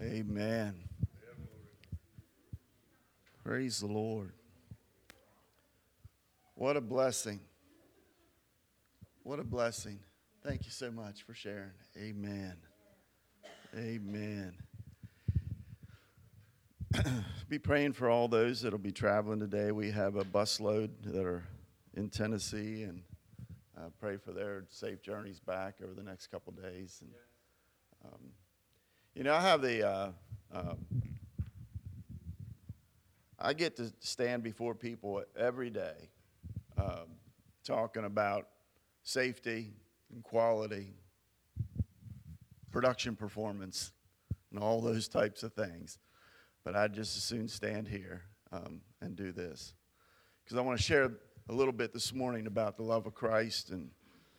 Amen. Praise the Lord. What a blessing. What a blessing. Thank you so much for sharing. Amen. Amen. Be praying for all those that will be traveling today. We have a busload that are in Tennessee, and pray for their safe journeys back over the next couple days. And I have I get to stand before people every day talking about safety and quality, production performance, and all those types of things. But I'd just as soon stand here and do this. Because I want to share a little bit this morning about the love of Christ and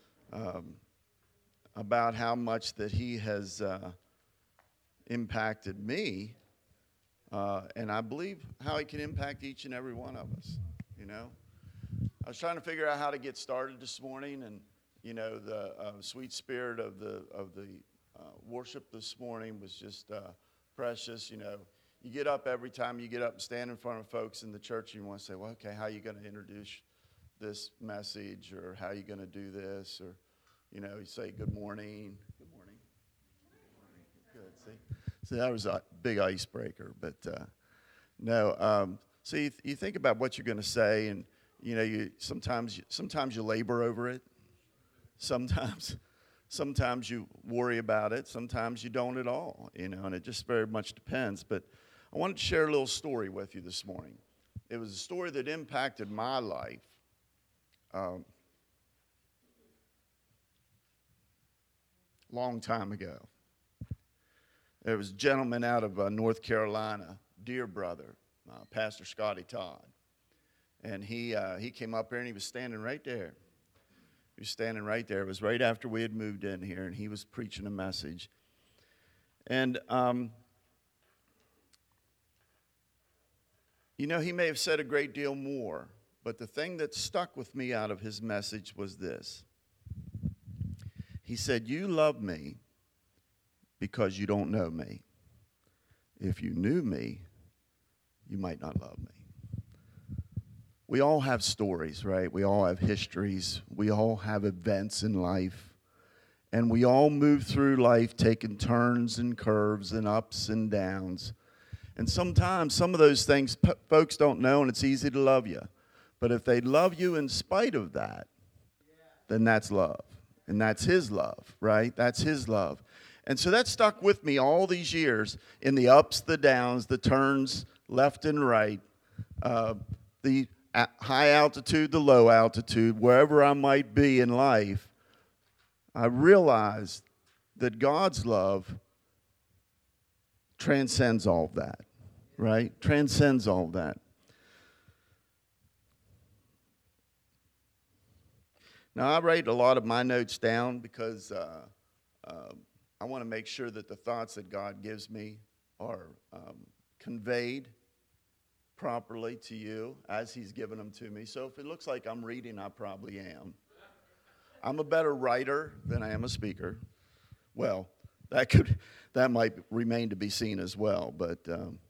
about how much that he has impacted me, and I believe how he can impact each and every one of us. I was trying to figure out how to get started this morning, and the sweet spirit of the worship this morning was just precious. You get up every time you get up and stand in front of folks in the church, and you want to say, well, okay, how are you going to introduce this message, or how are you going to do this, or you say good morning. Good. See, that was a big icebreaker, but no. So you think about what you're going to say, and you sometimes you labor over it. Sometimes you worry about it. Sometimes you don't at all. And it just very much depends. But I wanted to share a little story with you this morning. It was a story that impacted my life. Long time ago. There was a gentleman out of North Carolina, dear brother, Pastor Scotty Todd. And he came up here, and he was standing right there. He was standing right there. It was right after we had moved in here, and he was preaching a message. And, he may have said a great deal more, but the thing that stuck with me out of his message was this. He said, you love me because you don't know me. If you knew me, you might not love me. We all have stories, right? We all have histories. We all have events in life. And we all move through life taking turns and curves and ups and downs. And sometimes some of those things folks don't know, and it's easy to love you. But if they love you in spite of that, then that's love. And that's his love, right? That's his love. And so that stuck with me all these years in the ups, the downs, the turns left and right, the high altitude, the low altitude, wherever I might be in life. I realized that God's love transcends all of that, right? Transcends all of that. Now, I write a lot of my notes down because I want to make sure that the thoughts that God gives me are conveyed properly to you as he's given them to me. So if it looks like I'm reading, I probably am. I'm a better writer than I am a speaker. Well, that might remain to be seen as well. But,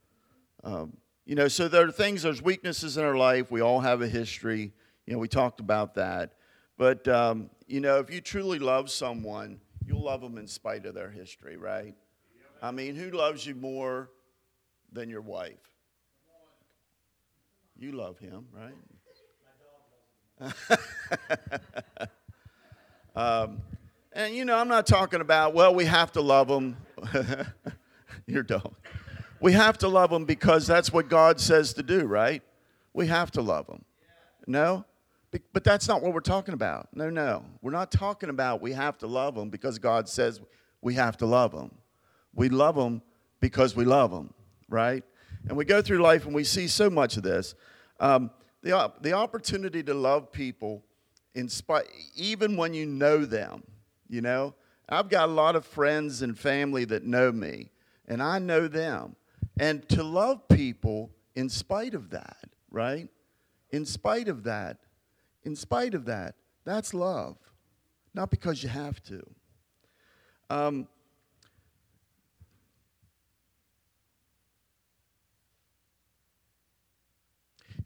so there are things, there's weaknesses in our life. We all have a history. We talked about that. But, if you truly love someone, you'll love them in spite of their history, right? I mean, who loves you more than your wife? You love him, right? And, I'm not talking about, well, we have to love them. Your dog. We have to love them because that's what God says to do, right? We have to love them. No? But that's not what we're talking about. No. We're not talking about we have to love them because God says we have to love them. We love them because we love them, right? And we go through life and we see so much of this. The opportunity to love people, even when you know them, I've got a lot of friends and family that know me, and I know them. And to love people in spite of that, right? In spite of that, that's love. Not because you have to.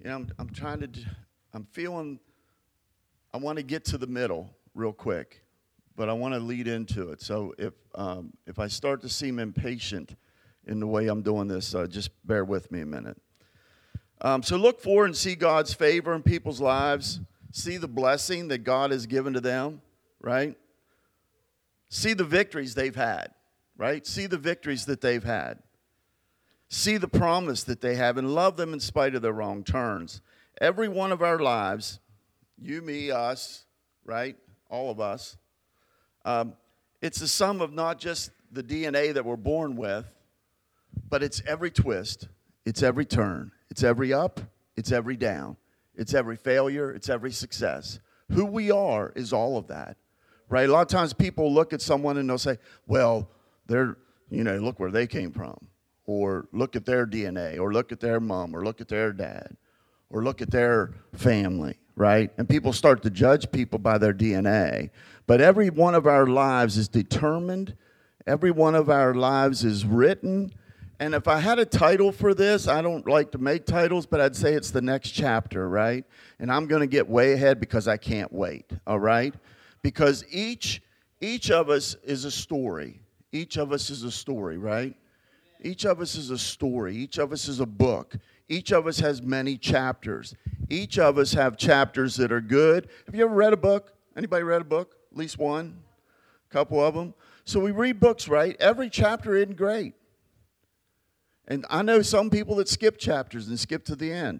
I'm trying to, I'm feeling, I want to get to the middle real quick, but I want to lead into it. So if I start to seem impatient in the way I'm doing this, just bear with me a minute. So look for and see God's favor in people's lives. See the blessing that God has given to them, right? See the victories they've had, right? See the victories that they've had. See the promise that they have and love them in spite of their wrong turns. Every one of our lives, you, me, us, right? All of us. It's the sum of not just the DNA that we're born with, but it's every twist, it's every turn, it's every up, it's every down, it's every failure, it's every success. Who we are is all of that, right? A lot of times people look at someone and they'll say, well, they're, look where they came from, or look at their DNA, or look at their mom, or look at their dad, or look at their family, right? And people start to judge people by their DNA. But every one of our lives is determined. Every one of our lives is written. And if I had a title for this, I don't like to make titles, but I'd say it's the next chapter, right? And I'm going to get way ahead because I can't wait, all right? Because each of us is a story. Each of us is a story, right? Each of us is a story. Each of us is a book. Each of us has many chapters. Each of us have chapters that are good. Have you ever read a book? Anybody read a book? At least one? A couple of them? So we read books, right? Every chapter isn't great. And I know some people that skip chapters and skip to the end.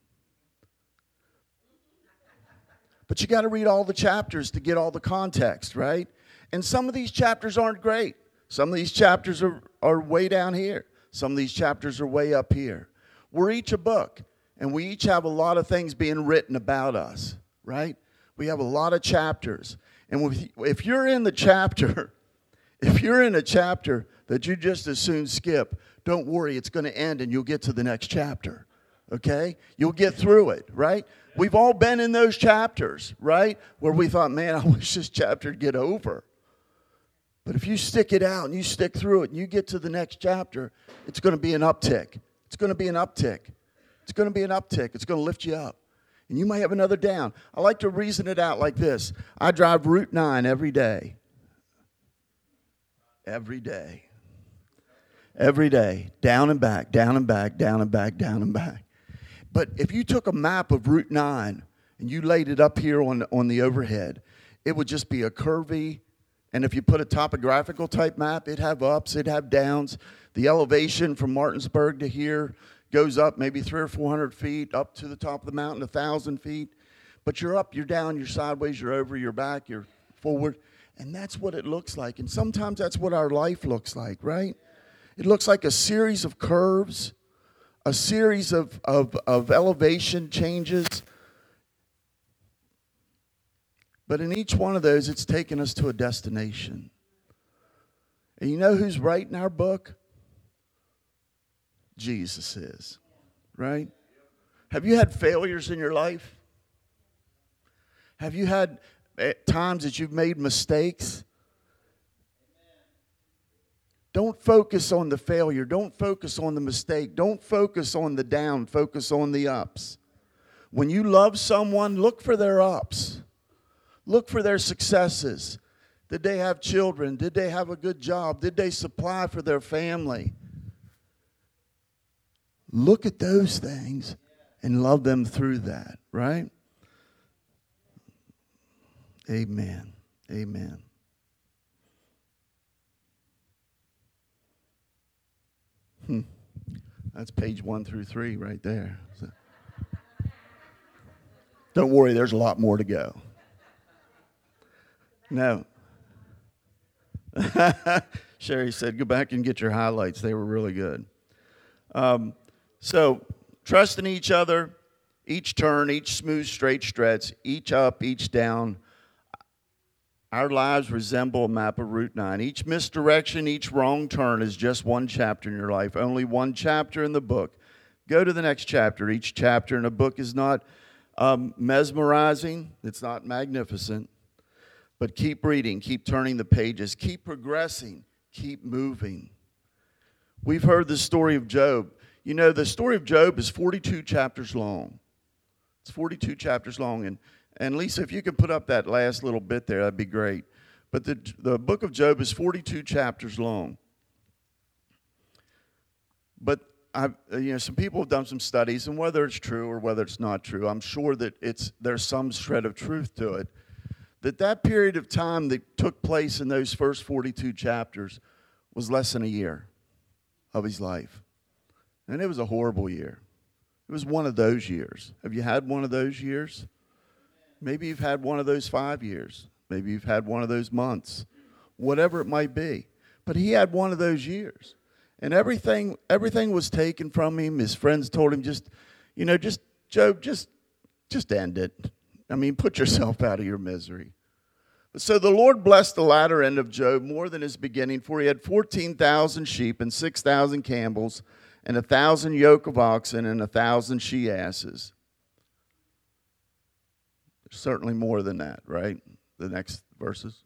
But you got to read all the chapters to get all the context, right? And some of these chapters aren't great. Some of these chapters are way down here. Some of these chapters are way up here. We're each a book, and we each have a lot of things being written about us, right? We have a lot of chapters. And if you're in the chapter, if you're in a chapter that you just as soon skip, don't worry, it's going to end and you'll get to the next chapter, okay? You'll get through it, right? We've all been in those chapters, right? Where we thought, man, I wish this chapter would get over. But if you stick it out and you stick through it and you get to the next chapter, it's going to be an uptick. It's going to be an uptick. It's going to be an uptick. It's going to lift you up. And you might have another down. I like to reason it out like this. I drive Route 9 every day. Every day. Every day. Down and back, down and back, down and back, down and back. But if you took a map of Route 9 and you laid it up here on the overhead, it would just be a curvy. And if you put a topographical type map, it'd have ups, it'd have downs. The elevation from Martinsburg to here goes up maybe 300 or 400 feet, up to the top of the mountain, 1,000 feet. But you're up, you're down, you're sideways, you're over, you're back, you're forward. And that's what it looks like. And sometimes that's what our life looks like, right? It looks like a series of curves, a series of elevation changes. But in each one of those, it's taken us to a destination. And you know who's writing our book? Jesus is, right? Have you had failures in your life? Have you had times that you've made mistakes? Don't focus on the failure. Don't focus on the mistake. Don't focus on the down. Focus on the ups. When you love someone, look for their ups. Look for their successes. Did they have children? Did they have a good job? Did they supply for their family? Look at those things and love them through that, right? Amen. Amen. That's page 1 through 3 right there. So, don't worry, there's a lot more to go. No. Sherry said, go back and get your highlights. They were really good. So, trust in each other, each turn, each smooth, straight stretch, each up, each down. Our lives resemble a map of Route 9. Each misdirection, each wrong turn is just one chapter in your life. Only one chapter in the book. Go to the next chapter. Each chapter in a book is not mesmerizing. It's not magnificent. But keep reading. Keep turning the pages. Keep progressing. Keep moving. We've heard the story of Job. You know, the story of Job is 42 chapters long. It's 42 chapters long. And Lisa, if you could put up that last little bit there, that'd be great. But the book of Job is 42 chapters long. But some people have done some studies, and whether it's true or whether it's not true, I'm sure that there's some shred of truth to it. That period of time that took place in those first 42 chapters was less than a year of his life. And it was a horrible year. It was one of those years. Have you had one of those years? Maybe you've had one of those 5 years. Maybe you've had one of those months. Whatever it might be. But he had one of those years. And everything was taken from him. His friends told him, Job, just end it. I mean, put yourself out of your misery. So the Lord blessed the latter end of Job more than his beginning, for he had 14,000 sheep and 6,000 camels and 1,000 yoke of oxen and 1,000 she-asses. There's certainly more than that, right? The next verses.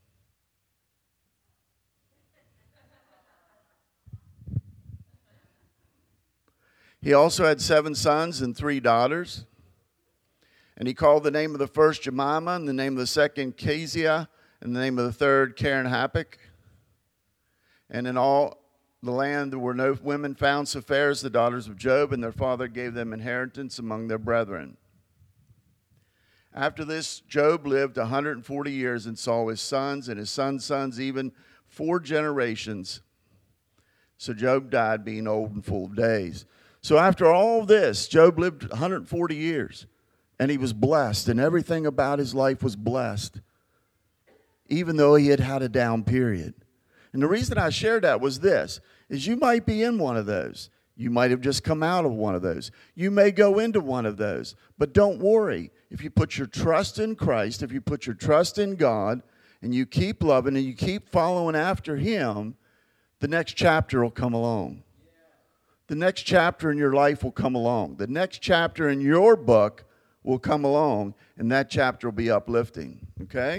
He also had 7 sons and 3 daughters. And he called the name of the first Jemima, and the name of the second Keziah, and the name of the third Karen-Happuch. And in all the land there were no women found so fair as the daughters of Job, and their father gave them inheritance among their brethren. After this, Job lived 140 years and saw his sons and his sons' sons, even 4 generations. So Job died being old and full of days. So after all this, Job lived 140 years. And he was blessed, and everything about his life was blessed, even though he had had a down period. And the reason I shared that was this, is you might be in one of those. You might have just come out of one of those. You may go into one of those. But don't worry. If you put your trust in Christ, if you put your trust in God, and you keep loving and you keep following after him, the next chapter will come along. The next chapter in your life will come along. The next chapter in your book will come along, and that chapter will be uplifting, okay?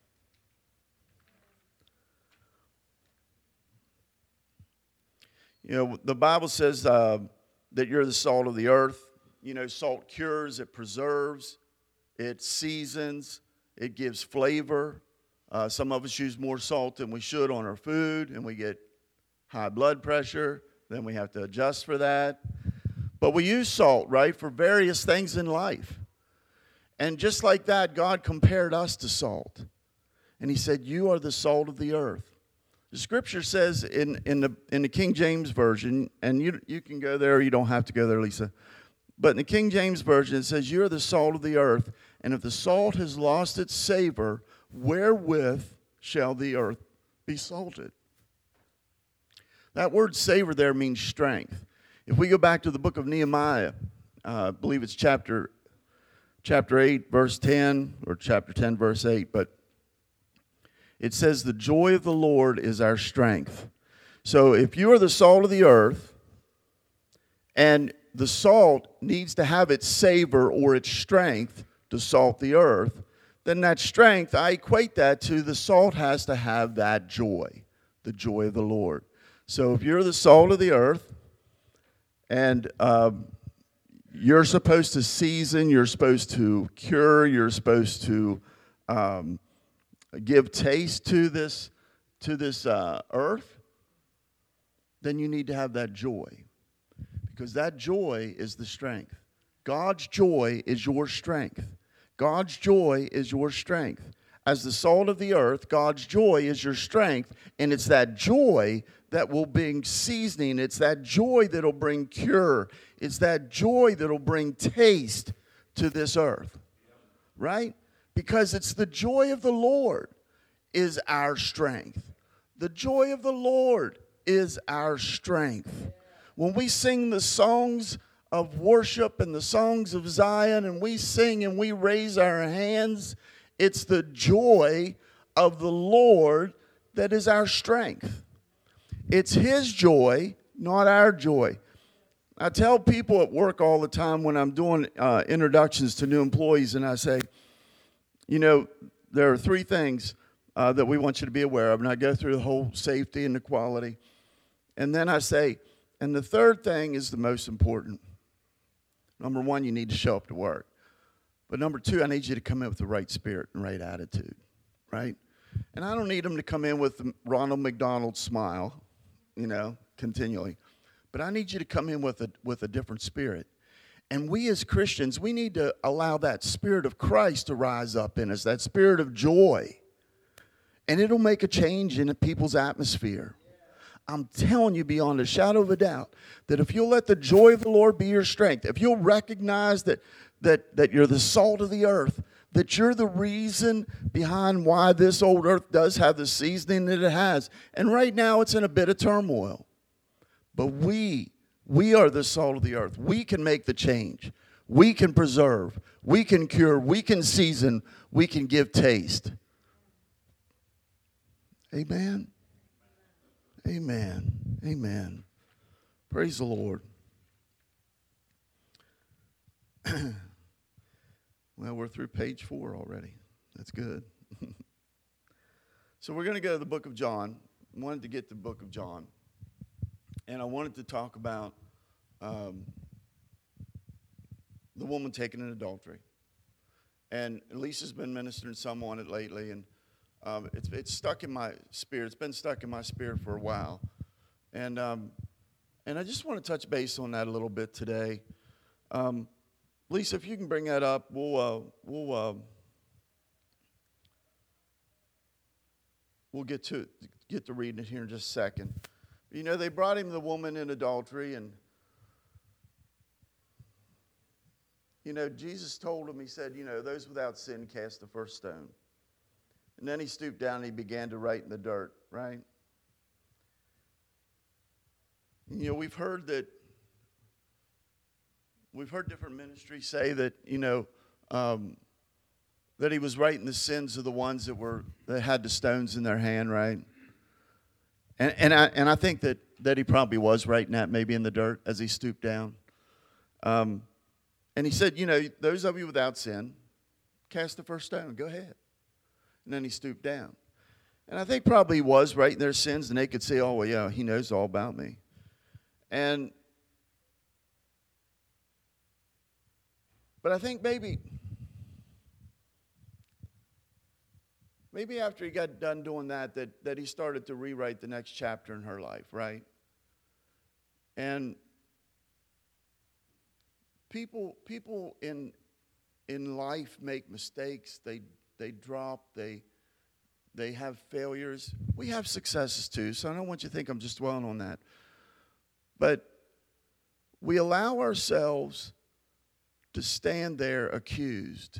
The Bible says that you're the salt of the earth. Salt cures, it preserves, it seasons, it gives flavor. Some of us use more salt than we should on our food, and we get high blood pressure. Then we have to adjust for that. But we use salt, right, for various things in life. And just like that, God compared us to salt. And he said, you are the salt of the earth. The scripture says in the King James Version, and you can go there or you don't have to go there, Lisa. But in the King James Version, it says, you are the salt of the earth. And if the salt has lost its savor, wherewith shall the earth be salted? That word savor there means strength. If we go back to the book of Nehemiah, I believe it's chapter 8, verse 10, or chapter 10, verse 8, but it says, the joy of the Lord is our strength. So if you are the salt of the earth, and the salt needs to have its savor or its strength to salt the earth, then that strength, I equate that to the salt has to have that joy, the joy of the Lord. So if you're the salt of the earth, and you're supposed to season, you're supposed to cure, you're supposed to give taste to this earth, then you need to have that joy. Because that joy is the strength. God's joy is your strength. God's joy is your strength. As the salt of the earth, God's joy is your strength, and it's that joy that will bring seasoning. It's that joy that will bring cure. It's that joy that will bring taste to this earth, right? Because it's the joy of the Lord is our strength. The joy of the Lord is our strength. When we sing the songs of worship and the songs of Zion, and we sing and we raise our hands, it's the joy of the Lord that is our strength. It's His joy, not our joy. I tell people at work all the time when I'm doing introductions to new employees, and I say, there are 3 things that we want you to be aware of. And I go through the whole safety and the quality. And then I say, and the third thing is the most important. Number 1, you need to show up to work. But number two, I need you to come in with the right spirit and right attitude, right? And I don't need them to come in with the Ronald McDonald smile, continually. But I need you to come in with a different spirit. And we as Christians, we need to allow that spirit of Christ to rise up in us, that spirit of joy. And it'll make a change in people's atmosphere. I'm telling you beyond a shadow of a doubt that if you'll let the joy of the Lord be your strength, if you'll recognize that you're the salt of the earth, that you're the reason behind why this old earth does have the seasoning that it has. And right now it's in a bit of turmoil. But we are the salt of the earth. We can make the change. We can preserve. We can cure. We can season. We can give taste. Amen. Amen. Amen. Praise the Lord. Well, we're through page 4 already. That's good. So we're going to go to the book of John. I wanted to get to the book of John. And I wanted to talk about the woman taken in adultery. And Lisa's been ministering some on it lately, and it's stuck in my spirit. It's been stuck in my spirit for a while. And I just want to touch base on that a little bit today. Lisa, if you can bring that up, we'll get to reading it here in just a second. They brought him the woman in adultery, and Jesus told him, he said, those without sin cast the first stone. And then he stooped down and he began to write in the dirt, right? We've heard different ministries say that, that he was writing the sins of the ones that had the stones in their hand, right? And I think that he probably was writing that maybe in the dirt as he stooped down. And he said, those of you without sin, cast the first stone. Go ahead. And then he stooped down. And I think probably he was writing their sins, and they could say, oh, well, yeah, he knows all about me. But I think maybe after he got done doing that he started to rewrite the next chapter in her life, right? And people in life make mistakes. They drop. They have failures. We have successes too, so I don't want you to think I'm just dwelling on that. But we allow ourselves to stand there accused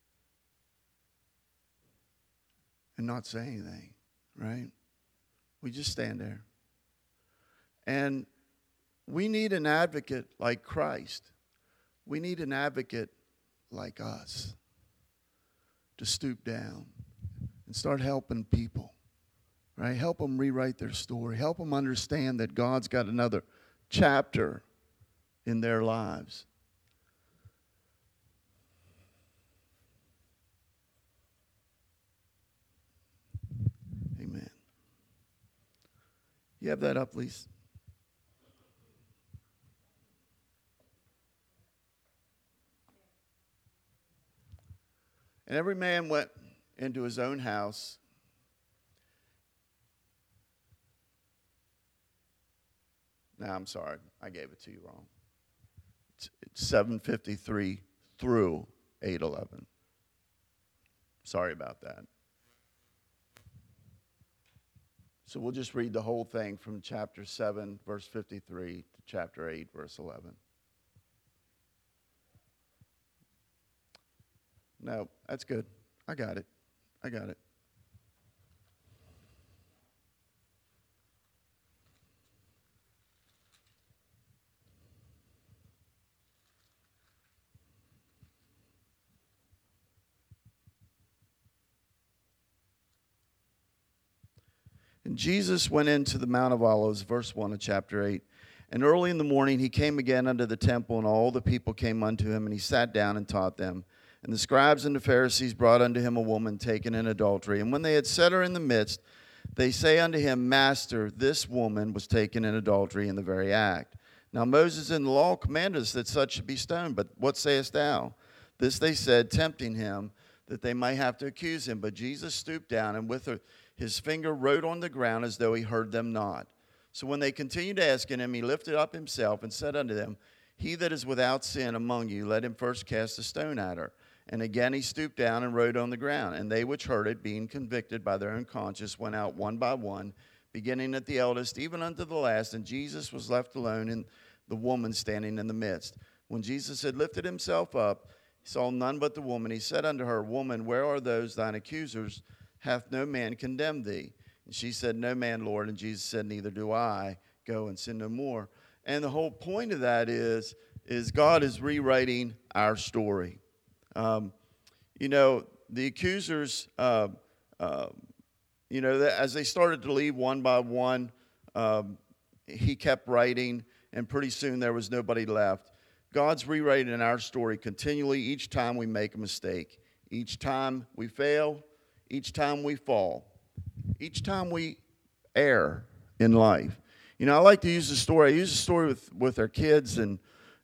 and not say anything, right? We just stand there. And we need an advocate like Christ. We need an advocate like us to stoop down and start helping people, right? Help them rewrite their story. Help them understand that God's got another chapter in their lives. Amen. You have that up, Lisa? And every man went into his own house. No, I'm sorry. I gave it to you wrong. It's 7:53 through 8:11. Sorry about that. So we'll just read the whole thing from chapter 7, verse 53 to chapter 8, verse 11. No, that's good. I got it. And Jesus went into the Mount of Olives, verse 1 of chapter 8. And early in the morning he came again unto the temple, and all the people came unto him, and he sat down and taught them. And the scribes and the Pharisees brought unto him a woman taken in adultery. And when they had set her in the midst, they say unto him, Master, this woman was taken in adultery in the very act. Now Moses in the law commanded us that such should be stoned, but what sayest thou? This they said, tempting him, that they might have to accuse him. But Jesus stooped down and with his finger wrote on the ground as though he heard them not. So when they continued asking him, he lifted up himself and said unto them, He that is without sin among you, let him first cast a stone at her. And again he stooped down and wrote on the ground. And they which heard it, being convicted by their own conscience, went out one by one, beginning at the eldest, even unto the last. And Jesus was left alone, and the woman standing in the midst. When Jesus had lifted himself up, he saw none but the woman. He said unto her, Woman, where are those thine accusers? Hath no man condemned thee? And she said, No man, Lord. And Jesus said, Neither do I. Go and sin no more. And the whole point of that is God is rewriting our story. The accusers, as they started to leave one by one, he kept writing, and pretty soon there was nobody left. God's rewriting our story continually each time we make a mistake, each time we fail, each time we fall, each time we err in life. I like to use the story. I use the story with our kids, and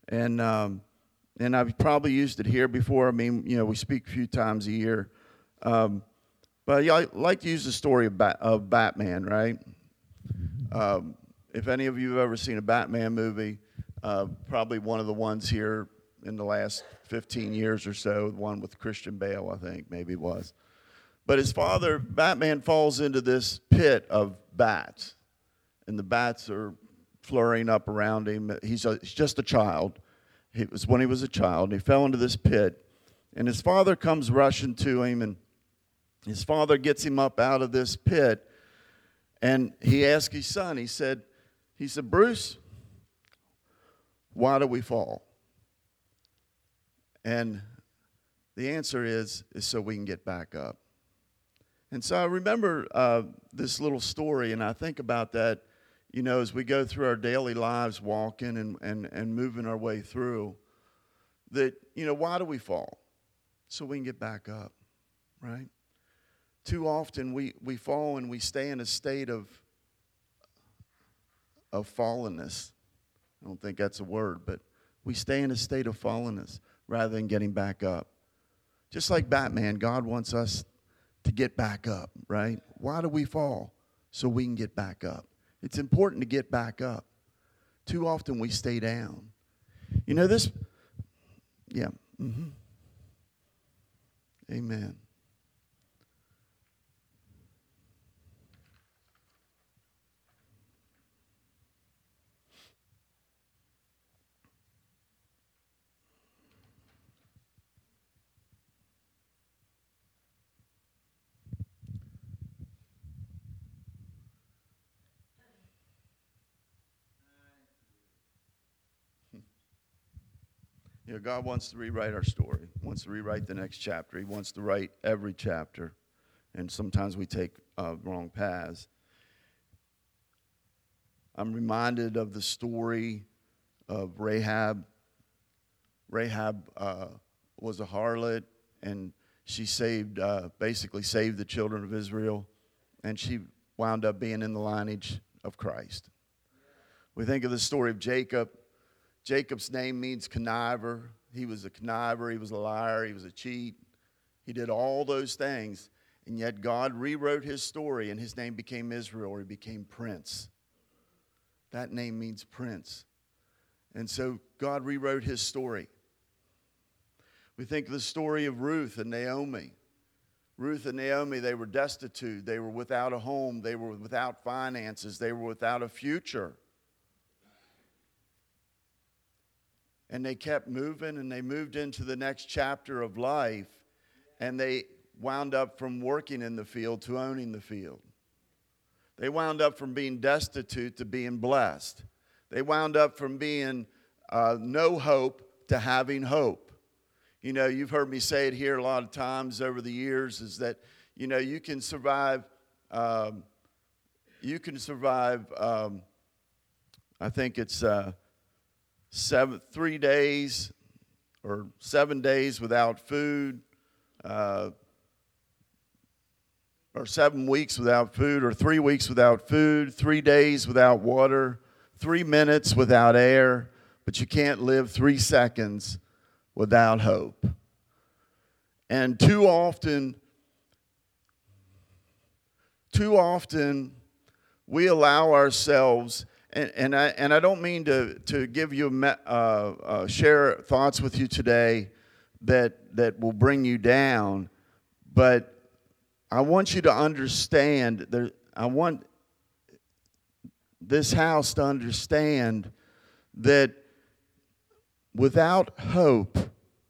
I've probably used it here before. I mean, we speak a few times a year. But I like to use the story of Batman, right? If any of you have ever seen a Batman movie, probably one of the ones here in the last 15 years or so, the one with Christian Bale, I think, maybe it was. But his father, Batman, falls into this pit of bats, and the bats are flurrying up around him. He's just a child. It was when he was a child, and he fell into this pit, and his father comes rushing to him, and his father gets him up out of this pit, and he asked his son, he said, Bruce, why do we fall? And the answer is so we can get back up. And so I remember this little story, and I think about that, as we go through our daily lives, walking and moving our way through, that, why do we fall? So we can get back up, right? Too often we fall and we stay in a state of fallenness. I don't think that's a word, but we stay in a state of fallenness rather than getting back up. Just like Batman, God wants us to get back up, right? Why do we fall? So we can get back up. It's important to get back up. Too often we stay down. Amen. God wants to rewrite our story. He wants to rewrite the next chapter. He wants to write every chapter. And sometimes we take wrong paths. I'm reminded of the story of Rahab. Rahab was a harlot, and she basically saved the children of Israel. And she wound up being in the lineage of Christ. We think of the story of Jacob. Jacob's name means conniver. He was a conniver. He was a liar. He was a cheat. He did all those things. And yet God rewrote his story, and his name became Israel, or he became prince. That name means prince. And so God rewrote his story. We think of the story of Ruth and Naomi. Ruth and Naomi, they were destitute. They were without a home. They were without finances. They were without a future. And they kept moving, and they moved into the next chapter of life, and they wound up from working in the field to owning the field. They wound up from being destitute to being blessed. They wound up from being no hope to having hope. You've heard me say it here a lot of times over the years, is that, you can survive, I think it's 3 days or 7 days without food, or 7 weeks without food, or 3 weeks without food, 3 days without water, 3 minutes without air, but you can't live 3 seconds without hope. And too often, we allow ourselves, and I don't mean to give you share thoughts with you today that will bring you down, but I want you to understand, I want this house to understand that without hope,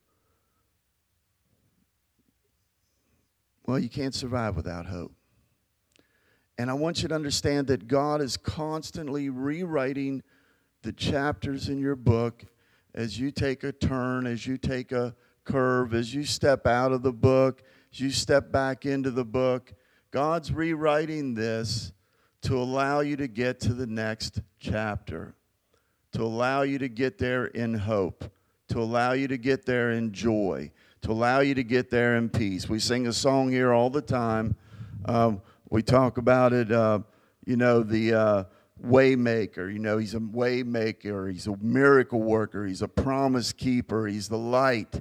well, you can't survive without hope. And I want you to understand that God is constantly rewriting the chapters in your book as you take a turn, as you take a curve, as you step out of the book, as you step back into the book. God's rewriting this to allow you to get to the next chapter, to allow you to get there in hope, to allow you to get there in joy, to allow you to get there in peace. We sing a song here all the time. We talk about it, the way maker. He's a way maker. He's a miracle worker. He's a promise keeper. He's the light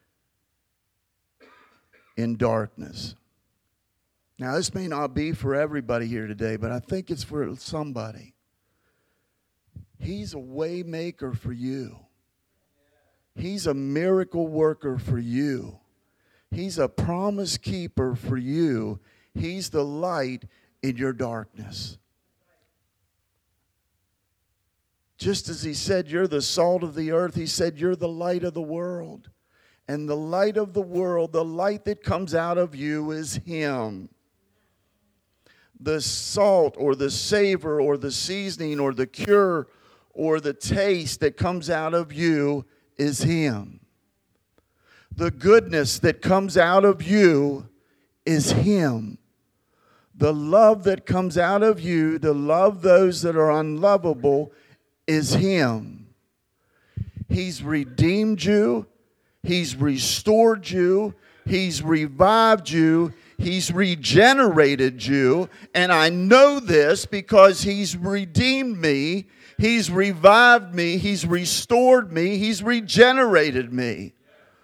in darkness. Now, this may not be for everybody here today, but I think it's for somebody. He's a way maker for you. He's a miracle worker for you. He's a promise keeper for you. He's the light in your darkness. Just as he said, you're the salt of the earth, he said, you're the light of the world. And the light of the world, the light that comes out of you is him. The salt or the savor or the seasoning or the cure or the taste that comes out of you is him. The goodness that comes out of you is him. The love that comes out of you to love those that are unlovable is him. He's redeemed you. He's restored you. He's revived you. He's regenerated you. And I know this because he's redeemed me. He's revived me. He's restored me. He's regenerated me.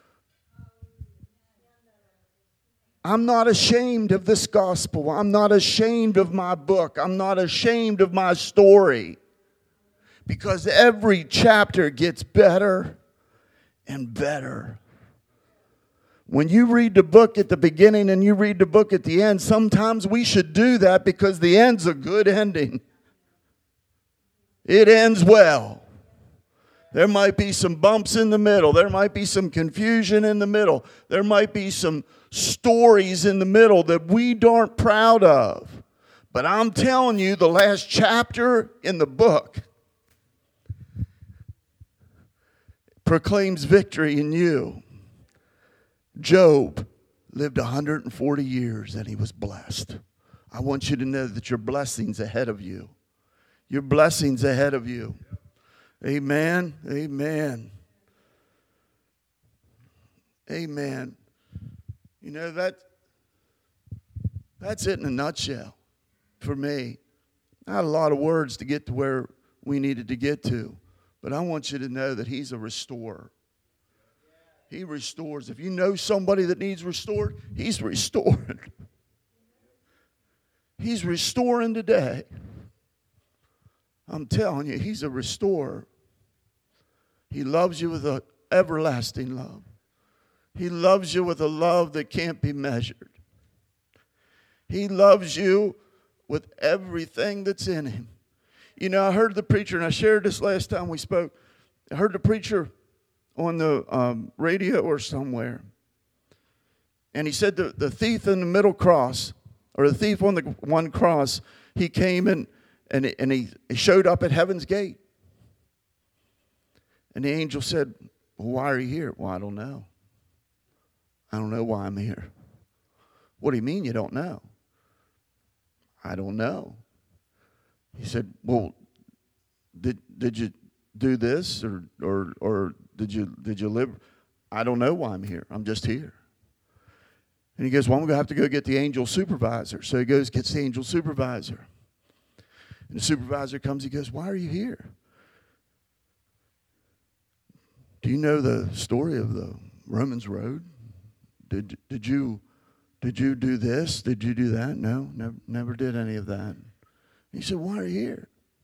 I'm not ashamed of this gospel. I'm not ashamed of my book. I'm not ashamed of my story. Because every chapter gets better and better. When you read the book at the beginning and you read the book at the end, sometimes we should do that because the end's a good ending. It ends well. There might be some bumps in the middle. There might be some confusion in the middle. There might be some stories in the middle that we aren't proud of. But I'm telling you, the last chapter in the book proclaims victory in you. Job lived 140 years and he was blessed. I want you to know that your blessing's ahead of you. Your blessing's ahead of you. Amen. Amen. Amen. You know, that's it in a nutshell for me. I had a lot of words to get to where we needed to get to, but I want you to know that he's a restorer. He restores. If you know somebody that needs restored, he's restoring. He's restoring today. I'm telling you, he's a restorer. He loves you with an everlasting love. He loves you with a love that can't be measured. He loves you with everything that's in him. You know, I heard the preacher, and I shared this last time we spoke. I heard the preacher on the radio or somewhere. And he said the thief in the middle cross, or the thief on the one cross, he came and he showed up at heaven's gate. And the angel said, well, why are you here? Well, I don't know. I don't know why I'm here. What do you mean you don't know? I don't know. He said, well, did you do this or did you live? I don't know why I'm here. I'm just here. And he goes, well, I'm going to have to go get the angel supervisor. So he goes, gets the angel supervisor. And the supervisor comes, he goes, why are you here? Do you know the story of the Romans road? did you do this? Did you do that? No, never did any of that. He said, why are you here?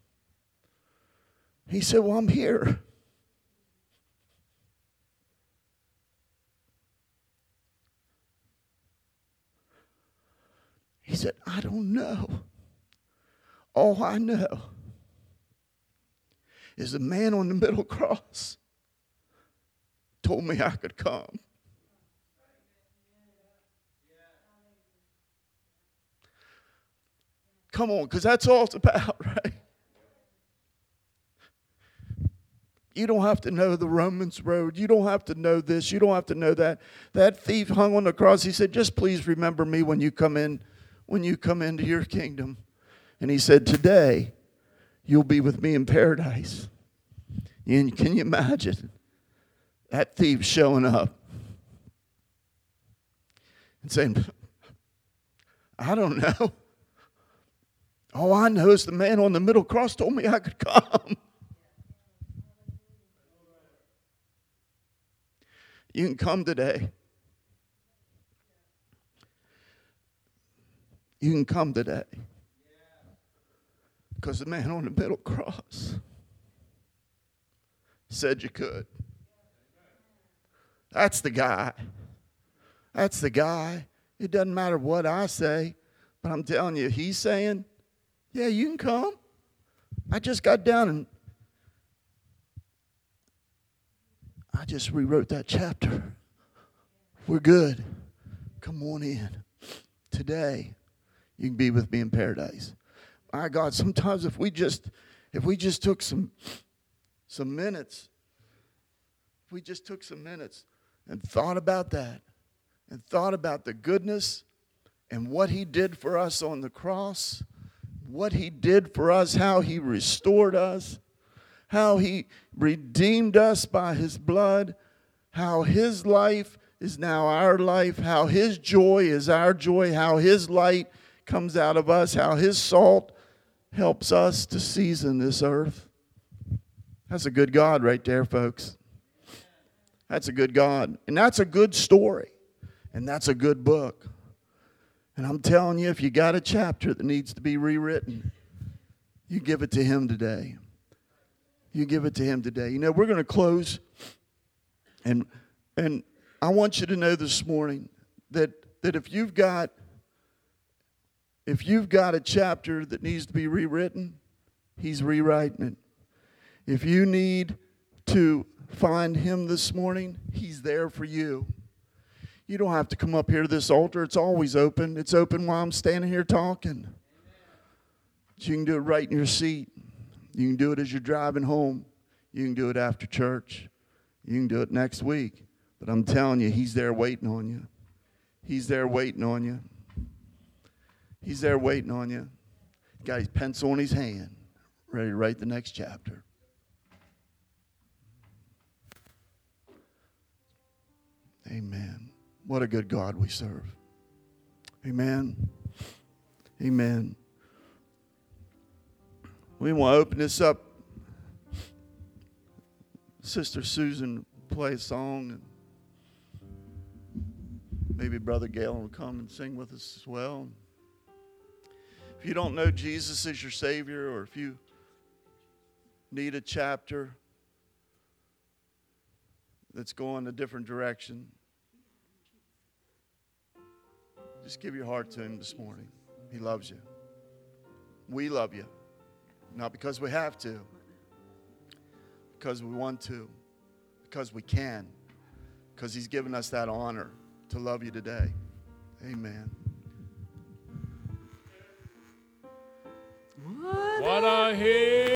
He said, well, I'm here. He said, I don't know. All I know is the man on the middle cross told me I could come. Come on, because that's all it's about, right? You don't have to know the Romans road. You don't have to know this. You don't have to know that. That thief hung on the cross. He said, just please remember me when you come into your kingdom. And he said, today, you'll be with me in paradise. And can you imagine that thief showing up and saying, I don't know. All I know is the man on the middle cross told me I could come. You can come today. You can come today. Because the man on the middle cross said you could. That's the guy. That's the guy. It doesn't matter what I say, but I'm telling you, he's saying, yeah, you can come. I just got down and I just rewrote that chapter. We're good. Come on in. Today, you can be with me in paradise. My God, sometimes if we just took some minutes, if we just took some minutes and thought about that, and thought about the goodness and what he did for us on the cross, what he did for us, how he restored us, how he redeemed us by his blood, how his life is now our life, how his joy is our joy, how his light comes out of us, how his salt helps us to season this earth. That's a good God right there, folks. That's a good God. And that's a good story. And that's a good book. And I'm telling you, if you got a chapter that needs to be rewritten, you give it to him today. You give it to him today. You know, we're going to close. And I want you to know this morning that if you've got a chapter that needs to be rewritten, he's rewriting it. If you need to find him this morning, he's there for you. You don't have to come up here to this altar. It's always open. It's open while I'm standing here talking. You can do it right in your seat. You can do it as you're driving home. You can do it after church. You can do it next week. But I'm telling you, he's there waiting on you. He's there waiting on you. He's there waiting on you. Got his pencil in his hand, ready to write the next chapter. Amen. What a good God we serve. Amen. Amen. We want to open this up. Sister Susan play a song, and maybe Brother Galen will come and sing with us as well. If you don't know Jesus as your Savior, or if you need a chapter that's going a different direction, just give your heart to him this morning. He loves you. We love you. Not because we have to, because we want to, because we can, because he's given us that honor to love you today. Amen. What I hear.